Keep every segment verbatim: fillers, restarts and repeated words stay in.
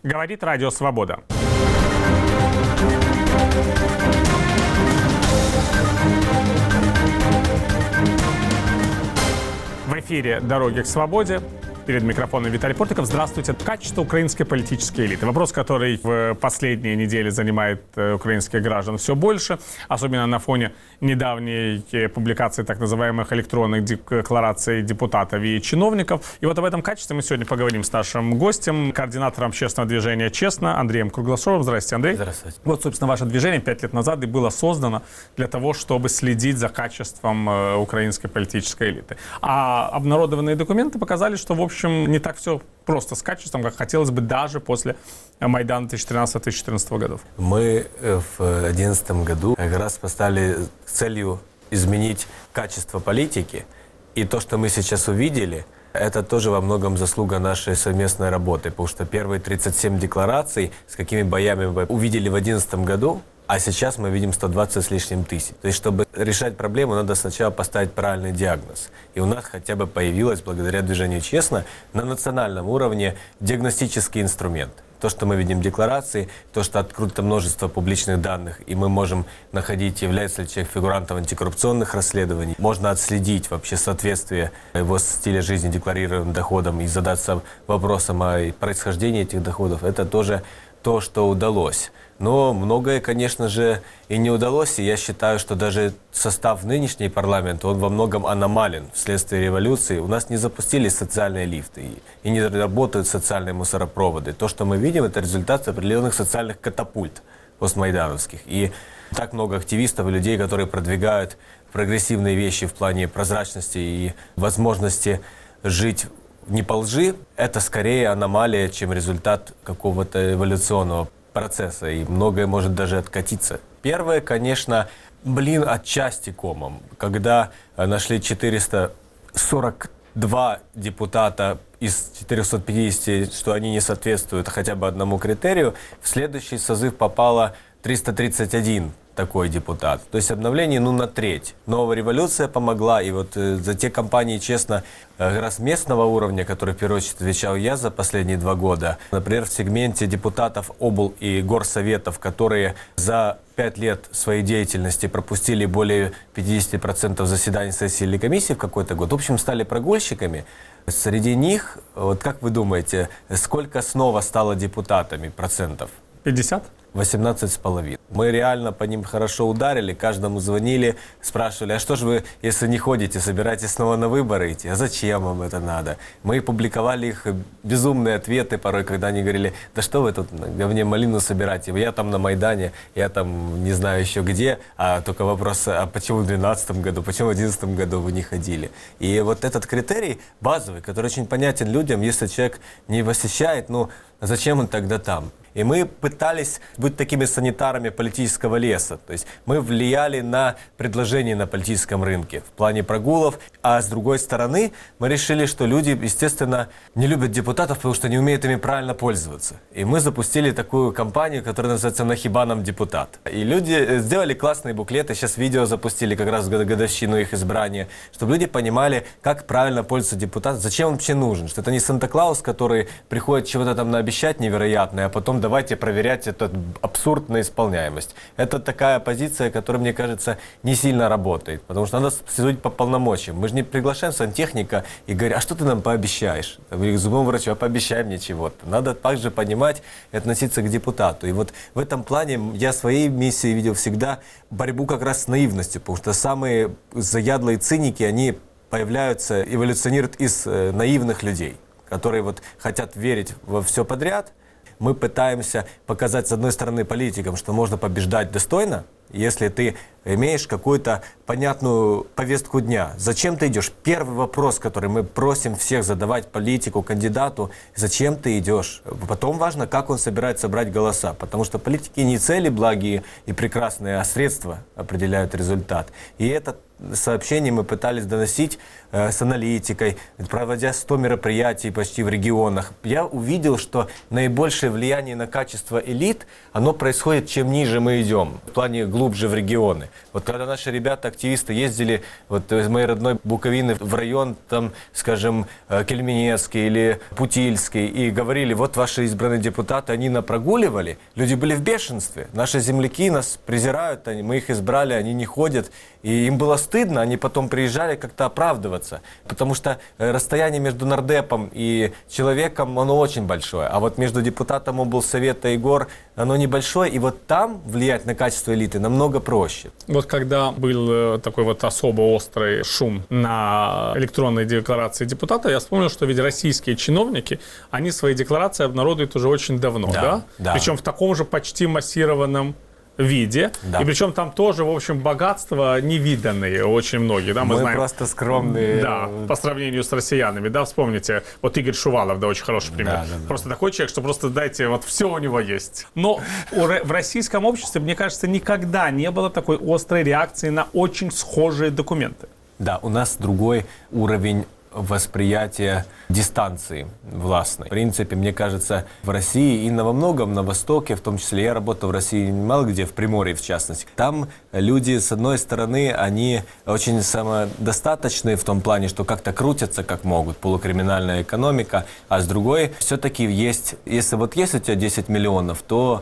Говорит Радио Свобода. В эфире «Дороги к свободе». Перед микрофоном Виталий Портников. Здравствуйте. Качество украинской политической элиты. Вопрос, который в последние недели занимает украинских граждан все больше, особенно на фоне недавней публикации так называемых электронных деклараций депутатов и чиновников. И вот об этом качестве мы сегодня поговорим с нашим гостем, координатором общественного движения «Честно» Андреем Круглашовым. Здравствуйте, Андрей. Здравствуйте. Вот, собственно, ваше движение пять лет назад и было создано для того, чтобы следить за качеством украинской политической элиты. А обнародованные документы показали, что, в общем, В общем, не так все просто с качеством, как хотелось бы даже после Майдана две тысячи тринадцатого — две тысячи четырнадцатого годов. Мы в две тысячи одиннадцатом году как раз поставили целью изменить качество политики. И то, что мы сейчас увидели, это тоже во многом заслуга нашей совместной работы. Потому что первые тридцать семь деклараций, с какими боями мы увидели в две тысячи одиннадцатом году, а сейчас мы видим сто двадцать с лишним тысяч. То есть, чтобы решать проблему, надо сначала поставить правильный диагноз. И у нас хотя бы появилось, благодаря движению «Честно», на национальном уровне диагностический инструмент. То, что мы видим в декларации, то, что открыто множество публичных данных, и мы можем находить, является ли человек фигурантом антикоррупционных расследований. Можно отследить вообще соответствие его стиля жизни декларируемым доходам и задаться вопросом о происхождении этих доходов. Это тоже то, что удалось. Но многое, конечно же, и не удалось. И я считаю, что даже состав нынешней парламента, он во многом аномален вследствие революции. У нас не запустились социальные лифты и не работают социальные мусоропроводы. То, что мы видим, это результат определенных социальных катапульт постмайдановских. И так много активистов и людей, которые продвигают прогрессивные вещи в плане прозрачности и возможности жить не по лжи, это скорее аномалия, чем результат какого-то эволюционного процесса, и многое может даже откатиться. Первое, конечно, блин, отчасти комом. Когда нашли четыреста сорок два депутата из четырехсот пятидесяти, что они не соответствуют хотя бы одному критерию, в следующий созыв попало триста тридцать один такой депутат. То есть обновление, ну, на треть. Новая революция помогла, и вот э, за те компании, честно, э, раз местного уровня, который, в первую очередь, отвечал я за последние два года, например, в сегменте депутатов обл. И горсоветов, которые за пять лет своей деятельности пропустили более пятьдесят процентов заседаний сессии или комиссии в какой-то год, в общем, стали прогульщиками. Среди них, вот как вы думаете, сколько снова стало депутатами процентов? пятьдесят? восемнадцать с половиной. Мы реально по ним хорошо ударили, каждому звонили, спрашивали, а что же вы, если не ходите, собираетесь снова на выборы идти? А зачем вам это надо? Мы публиковали их безумные ответы порой, когда они говорили, да что вы тут на говне малину собираете? Я там на Майдане, я там не знаю еще где, а только вопрос, а почему в две тысячи двенадцатом году, почему в две тысячи одиннадцатом году вы не ходили? И вот этот критерий базовый, который очень понятен людям, если человек не посещает, ну зачем он тогда там? И мы пытались быть такими санитарами политического леса. То есть мы влияли на предложения на политическом рынке в плане прогулов. А с другой стороны, мы решили, что люди, естественно, не любят депутатов, потому что не умеют ими правильно пользоваться. И мы запустили такую кампанию, которая называется «Нахиба нам депутат». И люди сделали классные буклеты. Сейчас видео запустили как раз в годовщину их избрания, чтобы люди понимали, как правильно пользоваться депутатом, зачем он вообще нужен. Что это не Санта-Клаус, который приходит чего-то там наобещать невероятное, а потом давайте проверять этот абсурд на исполняемость. Это такая позиция, которая, мне кажется, не сильно работает. Потому что надо следить по полномочиям. Мы же не приглашаем сантехника и говорим, а что ты нам пообещаешь? Или к зубному врачу, а пообещай мне чего-то. Надо также понимать и относиться к депутату. И вот в этом плане я своей миссией видел всегда борьбу как раз с наивностью. Потому что самые заядлые циники, они появляются, эволюционируют из э, наивных людей, которые вот хотят верить во все подряд. Мы пытаемся показать, с одной стороны, политикам, что можно побеждать достойно, если ты имеешь какую-то понятную повестку дня. Зачем ты идешь? Первый вопрос, который мы просим всех задавать политику, кандидату, зачем ты идешь? Потом важно, как он собирается брать голоса, потому что политики не цели благие и прекрасные, а средства определяют результат. И это сообщение мы пытались доносить э, с аналитикой, проводя сто мероприятий почти в регионах. Я увидел, что наибольшее влияние на качество элит, оно происходит, чем ниже мы идем. В плане глубже в регионы. Вот когда наши ребята, активисты ездили вот из моей родной Буковины в район, там, скажем, Кельменецкий или Путильский, и говорили, вот ваши избранные депутаты, они напрогуливали, люди были в бешенстве. Наши земляки нас презирают, они, мы их избрали, они не ходят. И им было стыдно, они потом приезжали как-то оправдываться. Потому что расстояние между нардепом и человеком, оно очень большое. А вот между депутатом облсовета и гор, оно небольшое. И вот там влиять на качество элиты намного проще. Вот когда был такой вот особо острый шум на электронной декларации депутата, я вспомнил, что ведь российские чиновники, они свои декларации обнародуют уже очень давно, да? Да, да. Причем в таком же почти массированном виде. Да. И причем там тоже, в общем, богатства невиданные очень многие. Да? Мы, Мы знаем, просто скромные. Да, по сравнению с россиянами. Да, вспомните, вот Игорь Шувалов, да, очень хороший пример. Да, да, да. Просто такой человек, что просто дайте, вот все у него есть. Но в российском обществе, мне кажется, никогда не было такой острой реакции на очень схожие документы. Да, у нас другой уровень восприятия дистанции властной. В принципе, мне кажется, в России и на во многом, на Востоке, в том числе, я работал в России мало где, в Приморье в частности, там люди, с одной стороны, они очень самодостаточные в том плане, что как-то крутятся как могут, полукриминальная экономика, а с другой, все-таки есть, если вот есть у тебя десять миллионов, то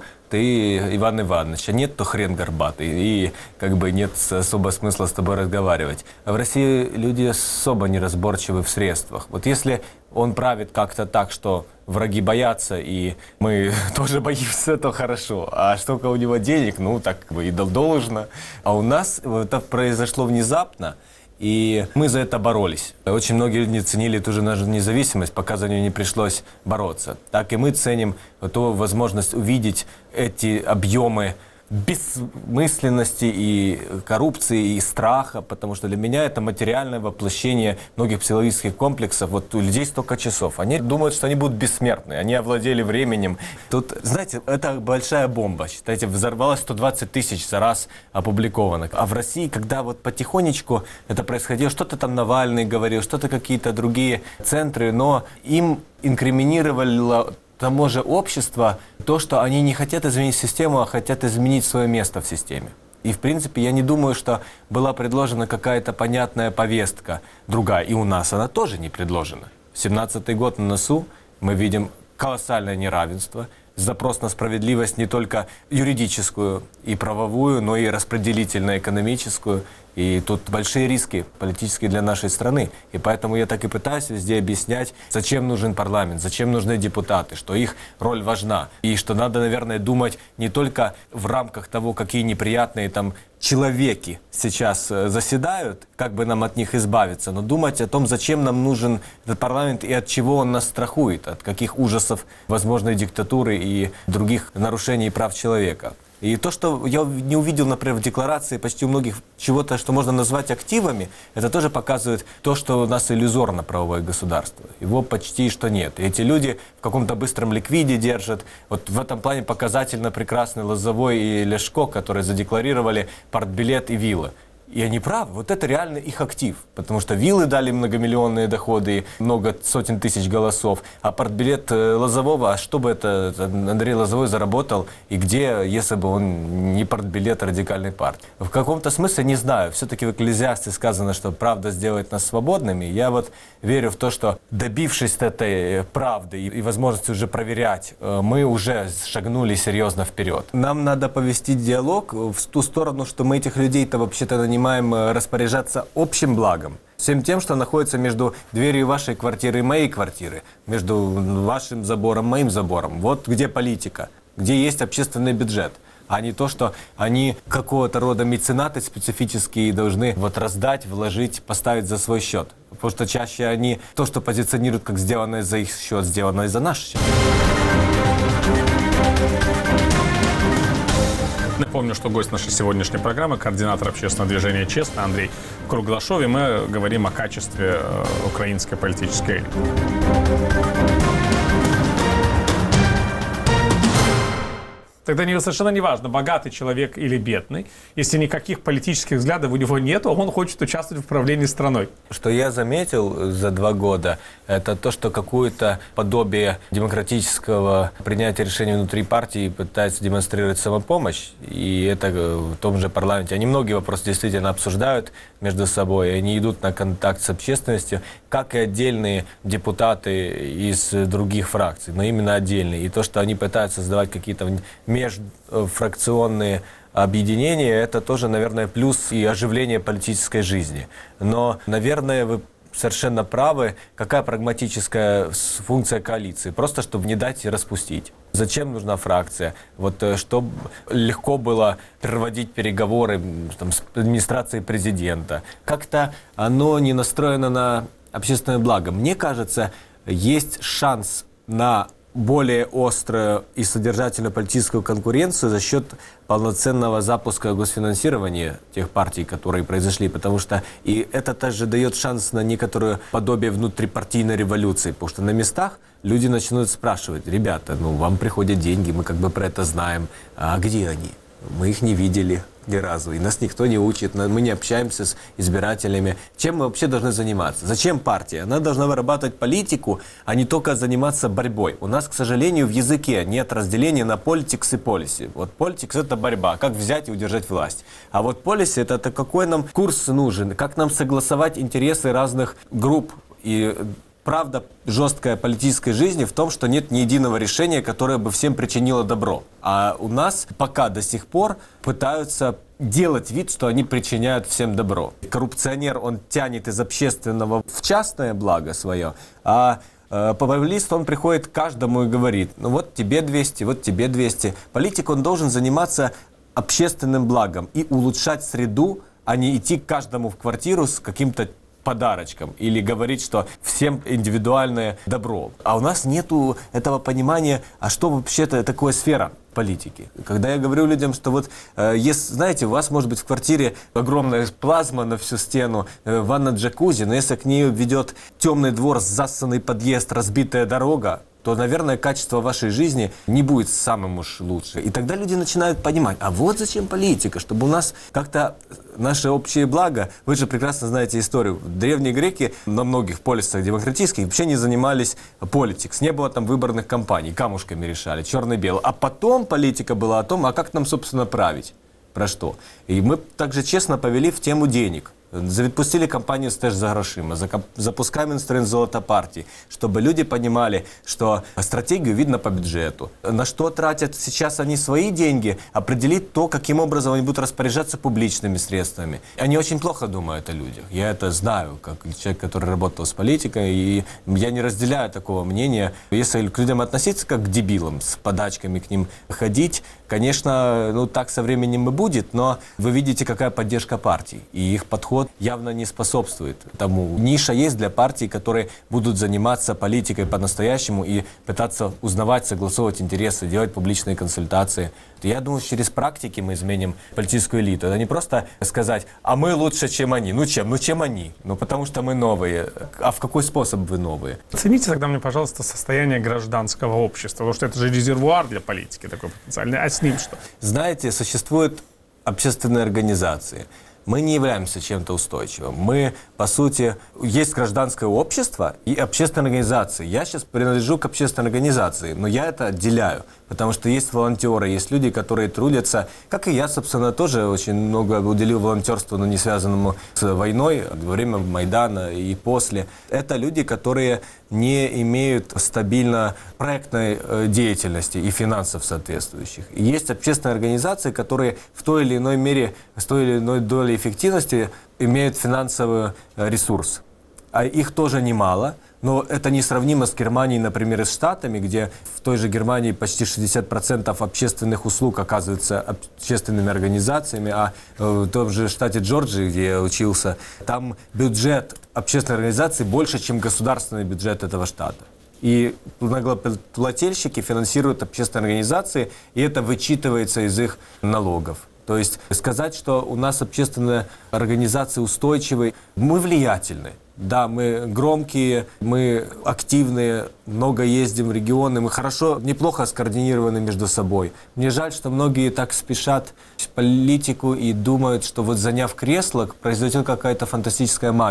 ты Иван Иванович, а нет, то хрен горбатый, и как бы нет особо смысла с тобой разговаривать. А в России люди особо неразборчивы в средствах. Вот если он правит как-то так, что враги боятся, и мы тоже боимся, то хорошо. А сколько у него денег, ну, так как бы и должно. А у нас это произошло внезапно, и мы за это боролись. Очень многие люди ценили ту же нашу независимость, пока за нее не пришлось бороться. Так и мы ценим ту возможность увидеть эти объемы бессмысленности и коррупции, и страха, потому что для меня это материальное воплощение многих психологических комплексов. Вот у людей столько часов. Они думают, что они будут бессмертны, они овладели временем. Тут, знаете, это большая бомба. Считайте, взорвалось сто двадцать тысяч за раз опубликовано. А в России, когда вот потихонечку это происходило, что-то там Навальный говорил, что-то какие-то другие центры, но им инкриминировало тому же общество то, что они не хотят изменить систему, а хотят изменить свое место в системе. И, в принципе, я не думаю, что была предложена какая-то понятная повестка другая. И у нас она тоже не предложена. семнадцатый год на носу, мы видим колоссальное неравенство, запрос на справедливость не только юридическую и правовую, но и распределительно-экономическую. И тут большие риски политические для нашей страны. И поэтому я так и пытаюсь везде объяснять, зачем нужен парламент, зачем нужны депутаты, что их роль важна. И что надо, наверное, думать не только в рамках того, какие неприятные там человеки сейчас заседают, как бы нам от них избавиться, но думать о том, зачем нам нужен этот парламент и от чего он нас страхует, от каких ужасов возможной диктатуры и других нарушений прав человека. И то, что я не увидел, например, в декларации почти у многих чего-то, что можно назвать активами, это тоже показывает то, что у нас иллюзорно правовое государство. Его почти что нет. И эти люди в каком-то быстром ликвиде держат. Вот в этом плане показательно прекрасный Лозовой и Ляшко, которые задекларировали партбилет и виллы. И они правы, вот это реально их актив, потому что виллы дали многомиллионные доходы, много сотен тысяч голосов, а партбилет Лозового, а что бы это Андрей Лозовой заработал, и где, если бы он не партбилет радикальной партии? В каком-то смысле не знаю, все-таки в Экклезиасте сказано, что правда сделает нас свободными, я вот верю в то, что добившись этой правды и, и возможности уже проверять, мы уже шагнули серьезно вперед. Нам надо повести диалог в ту сторону, что мы этих людей-то вообще-то нанимаем распоряжаться общим благом. Всем тем, что находится между дверью вашей квартиры и моей квартиры, между вашим забором и моим забором. Вот где политика, где есть общественный бюджет, а не то, что они какого-то рода меценаты специфические должны вот раздать, вложить, поставить за свой счет. Потому что чаще они то, что позиционируют как сделанное за их счет, сделанное за наш счет. Напомню, что гость нашей сегодняшней программы — координатор общественного движения «Честно» Андрей Круглашов, и мы говорим о качестве украинской политической элиты. Тогда не, совершенно не важно, богатый человек или бедный. Если никаких политических взглядов у него нет, он хочет участвовать в управлении страной. Что я заметил за два года, Это то, что какое-то подобие демократического принятия решений внутри партии пытается демонстрировать самопомощь. И это в том же парламенте. Они многие вопросы действительно обсуждают между собой. И они идут на контакт с общественностью, как и отдельные депутаты из других фракций, но именно отдельные. И то, что они пытаются создавать какие-то межфракционные объединения, это тоже, наверное, плюс и оживление политической жизни. Но, наверное, вы совершенно правы. Какая прагматическая функция коалиции? Просто, чтобы не дать и распустить. Зачем нужна фракция? Вот, чтобы легко было проводить переговоры там, с администрацией президента. Как-то оно не настроено на общественное благо. Мне кажется, есть шанс на более острую и содержательную политическую конкуренцию за счет полноценного запуска госфинансирования тех партий, которые произошли, потому что и это также дает шанс на некоторое подобие внутрипартийной революции, потому что на местах люди начнут спрашивать: ребята, ну вам приходят деньги, мы как бы про это знаем, а где они? Мы их не видели ни разу, и нас никто не учит, мы не общаемся с избирателями. Чем мы вообще должны заниматься? Зачем партия? Она должна вырабатывать политику, а не только заниматься борьбой. У нас, к сожалению, в языке нет разделения на politics и policy. Вот politics — это борьба, как взять и удержать власть. А вот policy — это, это какой нам курс нужен, как нам согласовать интересы разных групп. И правда жесткая политической жизни в том, что нет ни единого решения, которое бы всем причинило добро. А у нас пока до сих пор пытаются делать вид, что они причиняют всем добро. Коррупционер, он тянет из общественного в частное благо свое, а э, популист, он приходит к каждому и говорит: ну вот тебе двести, вот тебе двести. Политик, он должен заниматься общественным благом и улучшать среду, а не идти к каждому в квартиру с каким-то подарочком или говорить, что всем индивидуальное добро. А у нас нету этого понимания, а что вообще-то такое сфера политики. Когда я говорю людям, что вот, э, если, знаете, у вас может быть в квартире огромная плазма на всю стену, э, ванна джакузи, но если к ней ведет темный двор, засанный подъезд, разбитая дорога, то, наверное, качество вашей жизни не будет самым уж лучшим. И тогда люди начинают понимать: а вот зачем политика, чтобы у нас как-то наше общее благо. Вы же прекрасно знаете историю. Древние греки на многих полисах демократических вообще не занимались политикой. Не было там выборных кампаний, камушками решали, черно-бело. А потом политика была о том, а как нам, собственно, править, про что. И мы также честно повели в тему денег. Запустили кампанию «Стеж за грошима», запускаем инструмент «Золото партии», чтобы люди понимали, что стратегию видно по бюджету. На что тратят сейчас они свои деньги, определить то, каким образом они будут распоряжаться публичными средствами. Они очень плохо думают о людях. Я это знаю, как человек, который работал с политикой, и я не разделяю такого мнения. Если к людям относиться как к дебилам, с подачками к ним ходить, конечно, ну так со временем и будет, но вы видите, какая поддержка партий, и их подход явно не способствует тому. Ниша есть для партий, которые будут заниматься политикой по-настоящему и пытаться узнавать, согласовывать интересы, делать публичные консультации. Я думаю, через практики мы изменим политическую элиту. Это не просто сказать: а мы лучше, чем они. Ну чем? Ну чем они? Ну потому что мы новые. А в какой способ вы новые? Оцените тогда мне, пожалуйста, состояние гражданского общества, потому что это же резервуар для политики такой потенциальный. А с ним что? Знаете, существуют общественные организации. Мы не являемся чем-то устойчивым. Мы, по сути, есть гражданское общество и общественные организации. Я сейчас принадлежу к общественной организации, но я это отделяю, потому что есть волонтеры, есть люди, которые трудятся, как и я, собственно, тоже очень много уделил волонтерству, но не связанному с войной, во время Майдана и после. Это люди, которые не имеют стабильно проектной э, деятельности и финансов соответствующих. И есть общественные организации, которые в той или иной мере, с той или иной долей эффективности имеют финансовый э, ресурс. А их тоже немало, но это несравнимо с Германией, например, и с Штатами, где в той же Германии почти шестьдесят процентов общественных услуг оказываются общественными организациями, а в том же штате Джорджии, где я учился, там бюджет общественной организации больше, чем государственный бюджет этого штата. И налогоплательщики финансируют общественные организации, и это вычитывается из их налогов. То есть сказать, что у нас общественные организации устойчивые, мы влиятельны. Да, мы громкие, мы активные, много ездим в регионы, мы хорошо, неплохо скоординированы между собой. Мне жаль, что многие так спешат в политику и думают, что вот заняв кресло, произойдет какая-то фантастическая магия.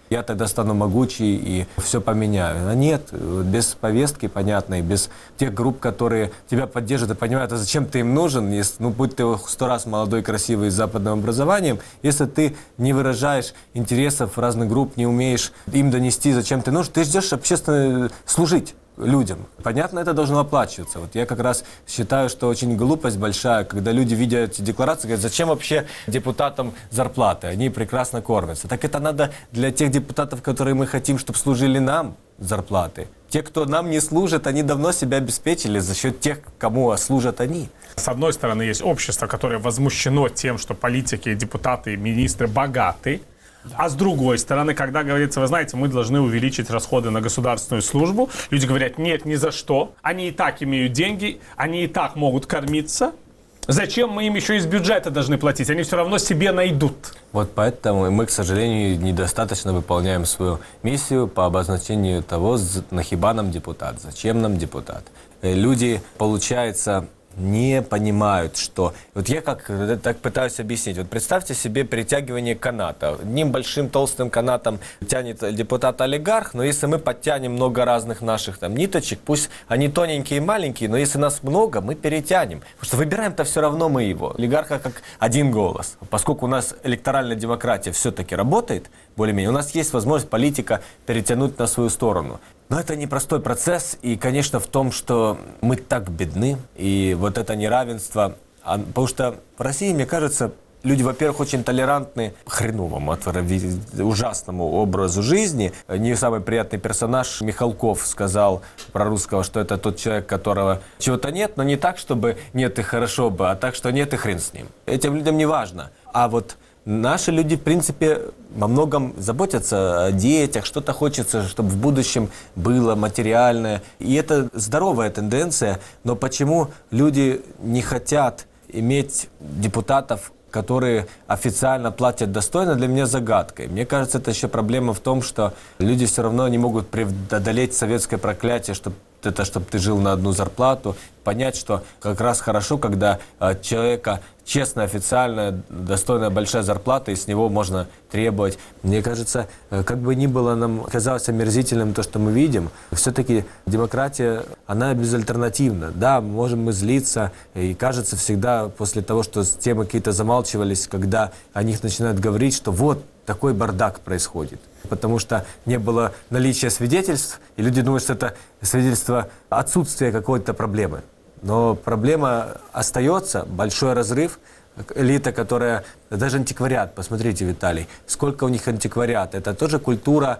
я тогда стану могучий и все поменяю. А нет, без повестки понятной, без тех групп, которые тебя поддерживают и понимают, а зачем ты им нужен, если, ну, будь ты сто раз молодой, красивый, с западным образованием, если ты не выражаешь интересов разных групп, не умеешь им донести, зачем ты нужен, ты ждешь общественно служить людям. Понятно, это должно оплачиваться. Вот я как раз считаю, что очень глупость большая, когда люди видят эти декларации, говорят, зачем вообще депутатам зарплаты? Они прекрасно кормятся. Так это надо для тех депутатов, которые мы хотим, чтобы служили нам, зарплаты. Те, кто нам не служит, они давно себя обеспечили за счет тех, кому служат они. С одной стороны, есть общество, которое возмущено тем, что политики, депутаты, министры богаты. А с другой стороны, когда говорится, вы знаете, мы должны увеличить расходы на государственную службу, люди говорят, нет, ни за что, они и так имеют деньги, они и так могут кормиться, зачем мы им еще из бюджета должны платить, они все равно себе найдут. Вот поэтому мы, к сожалению, недостаточно выполняем свою миссию по обозначению того, нахиба нам депутат, зачем нам депутат. Люди, получается, не понимают, что... Вот я как так пытаюсь объяснить. Вот представьте себе перетягивание каната. Одним большим толстым канатом тянет депутат-олигарх, но если мы подтянем много разных наших там ниточек, пусть они тоненькие и маленькие, но если нас много, мы перетянем. Потому что выбираем-то все равно мы его. Олигарха как один голос. Поскольку у нас электоральная демократия все-таки работает, более-менее, у нас есть возможность политика перетянуть на свою сторону. Но это непростой процесс, и, конечно, в том, что мы так бедны, и вот это неравенство, а, потому что в России, мне кажется, люди, во-первых, очень толерантны хреновому, ужасному образу жизни. Не самый приятный персонаж Михалков сказал про русского, что это тот человек, которого чего-то нет, но не так, чтобы нет и хорошо бы, а так, что нет и хрен с ним. Этим людям не важно. А вот наши люди, в принципе, во многом заботятся о детях, что-то хочется, чтобы в будущем было материальное. И это здоровая тенденция, но почему люди не хотят иметь депутатов, которые официально платят достойно, для меня загадкой. Мне кажется, это еще проблема в том, что люди все равно не могут преодолеть советское проклятие, чтобы это, чтобы ты жил на одну зарплату, понять, что как раз хорошо, когда э, человека честная, официальная, достойная большая зарплата, и с него можно требовать. Мне кажется, э, как бы ни было нам казалось омерзительным то, что мы видим, все-таки демократия, она безальтернативна. Да, можем мы злиться, и кажется всегда после того, что темы какие-то замалчивались, когда о них начинают говорить, что вот такой бардак происходит. Потому что не было наличия свидетельств, и люди думают, что это свидетельство отсутствия какой-то проблемы. Но проблема остается, большой разрыв. Элита, которая... Даже антиквариат, посмотрите, Виталий, сколько у них антиквариат. Это тоже культура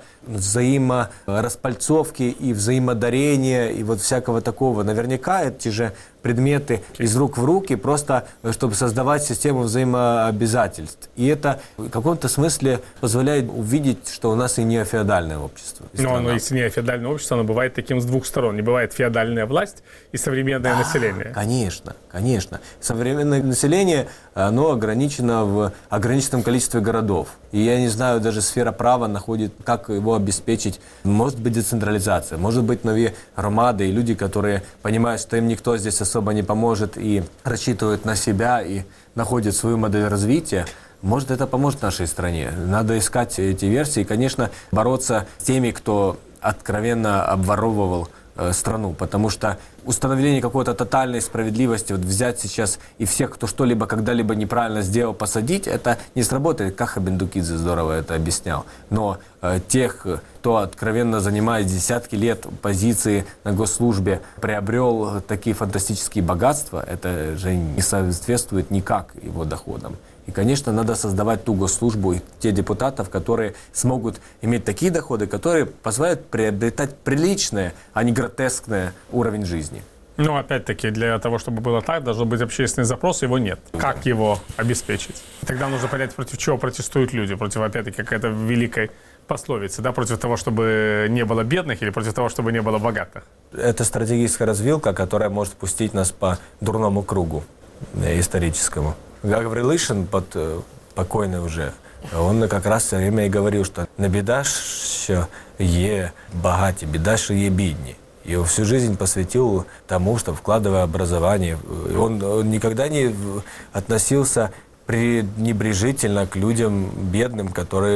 взаимораспальцовки и взаимодарения, и вот всякого такого. Наверняка эти же предметы из рук в руки, просто чтобы создавать систему взаимообязательств. И это в каком-то смысле позволяет увидеть, что у нас и не феодальное общество. Но оно, если не феодальное общество, оно бывает таким с двух сторон. Не бывает феодальная власть и современное да, население. Конечно, конечно. Современное население, оно ограничено в ограниченном количестве городов. И я не знаю, даже сфера права находит, как его обеспечить. Может быть децентрализация, может быть новые громады и люди, которые понимают, что им никто здесь особо не поможет и рассчитывают на себя и находят свою модель развития. Может, это поможет нашей стране. Надо искать эти версии и, конечно, бороться с теми, кто откровенно обворовывал страну, потому что установление какой-то тотальной справедливости, вот взять сейчас и всех, кто что-либо когда-либо неправильно сделал, посадить, это не сработает. Каха Бендукидзе здорово это объяснял. Но э, тех, кто откровенно занимает десятки лет позиции на госслужбе, приобрел такие фантастические богатства, это же не соответствует никак его доходам. И, конечно, надо создавать ту госслужбу и те депутатов, которые смогут иметь такие доходы, которые позволяют приобретать приличный, а не гротескный уровень жизни. Но, опять-таки, для того, чтобы было так, должен быть общественный запрос, его нет. Как его обеспечить? Тогда нужно понять, против чего протестуют люди. Против, опять-таки, какой-то великой пословицы, да? Против того, чтобы не было бедных или против того, чтобы не было богатых? Это стратегическая развилка, которая может пустить нас по дурному кругу историческому. Гаврилишин, под, покойный уже, он как раз все время и говорил, что не біда, що є багаті, біда, що є бідні. И он всю жизнь посвятил тому, что вкладывая образование. Он, он никогда не относился пренебрежительно к людям бедным, которые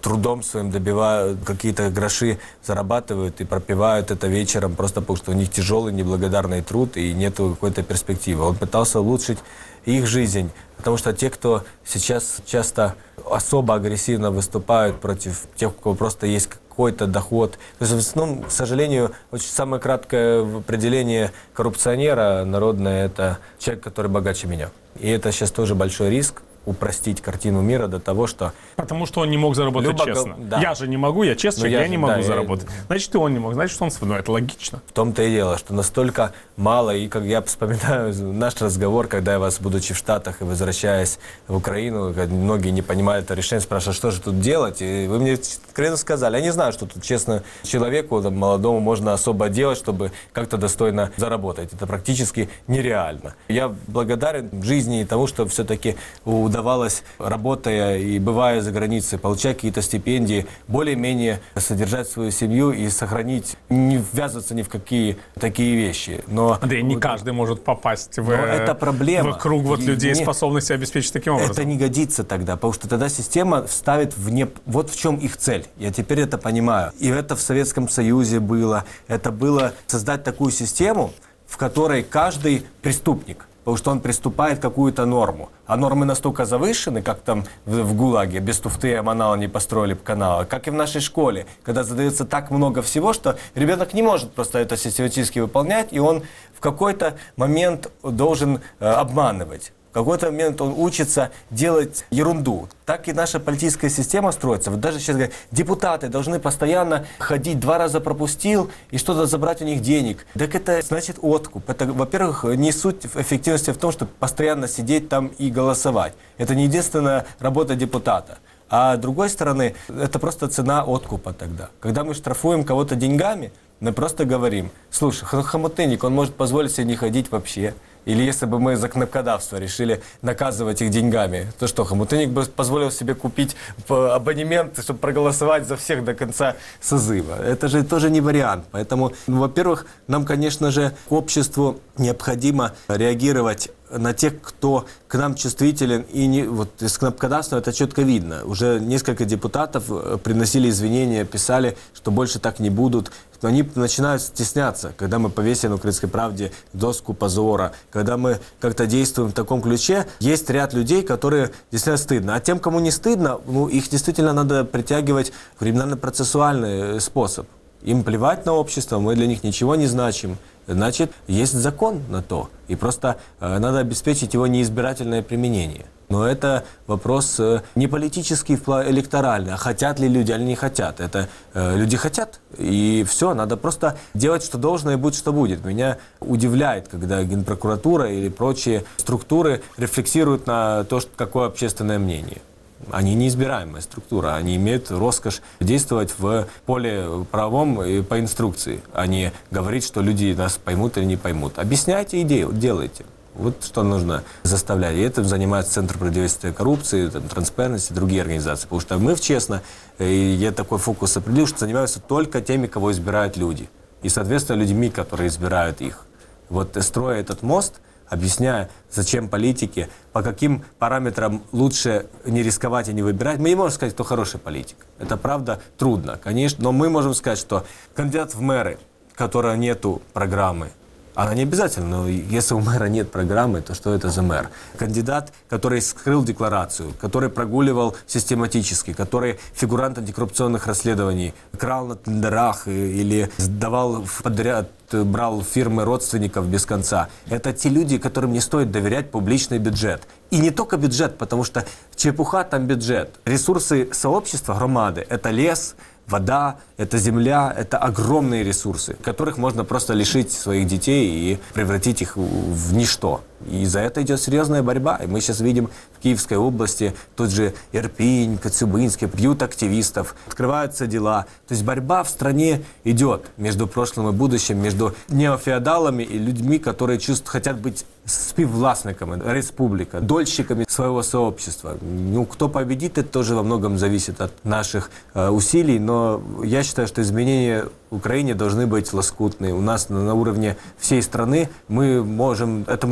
трудом своим добивают, какие-то гроши зарабатывают и пропивают это вечером, просто потому что у них тяжелый, неблагодарный труд и нет какой-то перспективы. Он пытался улучшить их жизнь, потому что те, кто сейчас часто особо агрессивно выступают против тех, у кого просто есть какой-то доход. То есть, в основном, к сожалению, очень самое краткое определение коррупционера народное – это человек, который богаче меня. И это сейчас тоже большой риск. Упростить картину мира до того, что... Потому что он не мог заработать Любо... честно. Да. Я же не могу, я честный, я, я не могу да, заработать. Я... Значит, и он не мог, значит, он... Ну, это логично. В том-то и дело, что настолько мало, и как я вспоминаю наш разговор, когда я вас, будучи в Штатах и возвращаясь в Украину, многие не понимали это решение, спрашивают, что же тут делать, и вы мне откровенно сказали, я не знаю, что тут, честно, человеку, там, молодому можно особо делать, чтобы как-то достойно заработать. Это практически нереально. Я благодарен жизни и тому, что все-таки удавалось, работая и бывая за границей, получать какие-то стипендии, более-менее содержать свою семью и сохранить, не ввязываться ни в какие такие вещи. Но Андрей, не каждый может попасть в, это проблема. в круг вот людей, не, способности обеспечить таким образом. Это не годится тогда, потому что тогда система ставит вне... Вот в чем их цель. Я теперь это понимаю. И это в Советском Союзе было. Это было создать такую систему, в которой каждый преступник, потому что он приступает к какую-то норму. А нормы настолько завышены, как там в, в ГУЛАГе, без туфты Аманала не построили бы канала, как и в нашей школе, когда задается так много всего, что ребенок не может просто это систематически выполнять, и он в какой-то момент должен э, обманывать. В какой-то момент он учится делать ерунду. Так и наша политическая система строится. Вот даже сейчас говорят, депутаты должны постоянно ходить, два раза пропустил и что-то забрать у них денег. Так это значит откуп. Это, во-первых, не суть эффективности в том, чтобы постоянно сидеть там и голосовать. Это не единственная работа депутата. А с другой стороны, это просто цена откупа тогда. Когда мы штрафуем кого-то деньгами, мы просто говорим, слушай, хомутынник, он может позволить себе не ходить вообще. Или если бы мы за кнопкодавство решили наказывать их деньгами, то что, хомутынник бы позволил себе купить абонемент, чтобы проголосовать за всех до конца созыва. Это же тоже не вариант. Поэтому, ну, во-первых, нам, конечно же, к обществу необходимо реагировать на тех, кто к нам чувствителен, и не, вот из кнопкодавства это четко видно. Уже несколько депутатов приносили извинения, писали, что больше так не будут. Они начинают стесняться, когда мы повесили на «Украинской правде» доску позора, когда мы как-то действуем в таком ключе. Есть ряд людей, которые действительно стыдно. А тем, кому не стыдно, ну, их действительно надо притягивать в криминально-процессуальный способ. Им плевать на общество, мы для них ничего не значим. Значит, есть закон на то. И просто э, надо обеспечить его неизбирательное применение. Но это вопрос э, не политический, электоральный, а хотят ли люди или не хотят. Это э, люди хотят, и все, надо просто делать, что должно, и будет, что будет. Меня удивляет, когда Генпрокуратура или прочие структуры рефлексируют на то, что, какое общественное мнение. Они неизбираемая структура, они имеют роскошь действовать в поле правовом и по инструкции, а не говорить, что люди нас поймут или не поймут. Объясняйте идею, делайте. Вот что нужно заставлять. И этим занимается Центр противодействия коррупции, Transparency и другие организации. Потому что мы, честно, и я такой фокус определил, что занимаются только теми, кого избирают люди. И, соответственно, людьми, которые избирают их. Вот строя этот мост, объясняя, зачем политики, по каким параметрам лучше не рисковать и не выбирать. Мы не можем сказать, кто хороший политик. Это, правда, трудно, конечно. Но мы можем сказать, что кандидат в мэры, у которого нету программы, она не обязательно, но если у мэра нет программы, то что это за мэр? Кандидат, который скрыл декларацию, который прогуливал систематически, который фигурант антикоррупционных расследований, крал на тендерах или сдавал в подряд, брал фирмы родственников без конца. Это те люди, которым не стоит доверять публичный бюджет. И не только бюджет, потому что чепуха там бюджет. Ресурсы сообщества, громады, это лес, вода, это земля, это огромные ресурсы, которых можно просто лишить своих детей и превратить их в ничто. И за это идет серьезная борьба. И мы сейчас видим в Киевской области, тут же Ирпинь, Коцюбинский, бьют активистов, открываются дела. То есть борьба в стране идет между прошлым и будущим, между неофеодалами и людьми, которые чувствуют, хотят быть співвласниками, республика, дольщиками своего сообщества. Ну, кто победит, это тоже во многом зависит от наших э, усилий, но я считаю, что изменения в Украине должны быть лоскутные. У нас на, на уровне всей страны мы можем, это может демотивировать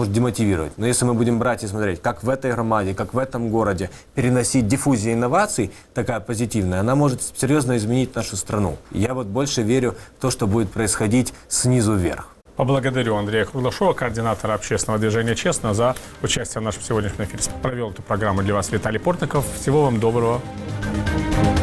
мотивировать. Но если мы будем брать и смотреть, как в этой громаде, как в этом городе переносить диффузия инноваций, такая позитивная, она может серьезно изменить нашу страну. Я вот больше верю в то, что будет происходить снизу вверх. Поблагодарю Андрея Круглашова, координатора общественного движения «Честно», за участие в нашем сегодняшнем эфире. Провел эту программу для вас Виталий Портников. Всего вам доброго.